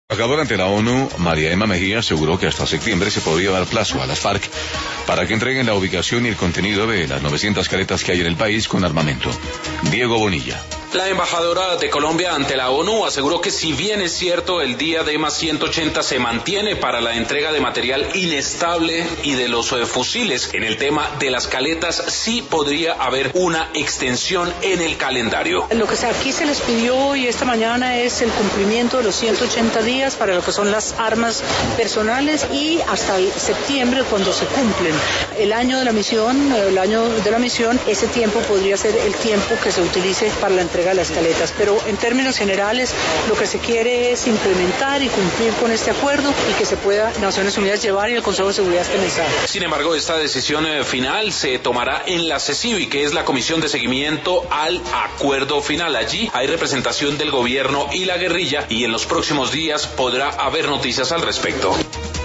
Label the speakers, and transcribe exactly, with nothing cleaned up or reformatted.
Speaker 1: Embajadora ante la ONU, María Emma Mejía, aseguró que hasta septiembre se podría dar plazo a las FARC para que entreguen la ubicación y el contenido de las novecientas caretas que hay en el país con armamento. Diego Bonilla.
Speaker 2: La embajadora de Colombia ante la ONU aseguró que si bien es cierto el día D E M A ciento ochenta se mantiene para la entrega de material inestable y de los eh, fusiles, en el tema de las caletas sí podría haber una extensión en el calendario.
Speaker 3: Lo que aquí se les pidió hoy, esta mañana, es el cumplimiento de los ciento ochenta días para lo que son las armas personales y hasta el septiembre cuando se cumplen el año de la misión, el año de la misión, ese tiempo podría ser el tiempo que se utilice para la entrega de las caletas, pero en términos generales lo que se quiere es implementar y cumplir con este acuerdo y que se pueda Naciones Unidas llevar y el Consejo de Seguridad este mensaje.
Speaker 2: Sin embargo, esta decisión final se tomará en la CECIBI, que es la Comisión de Seguimiento al Acuerdo Final. Allí hay representación del gobierno y la guerrilla y en los próximos días podrá haber noticias al respecto.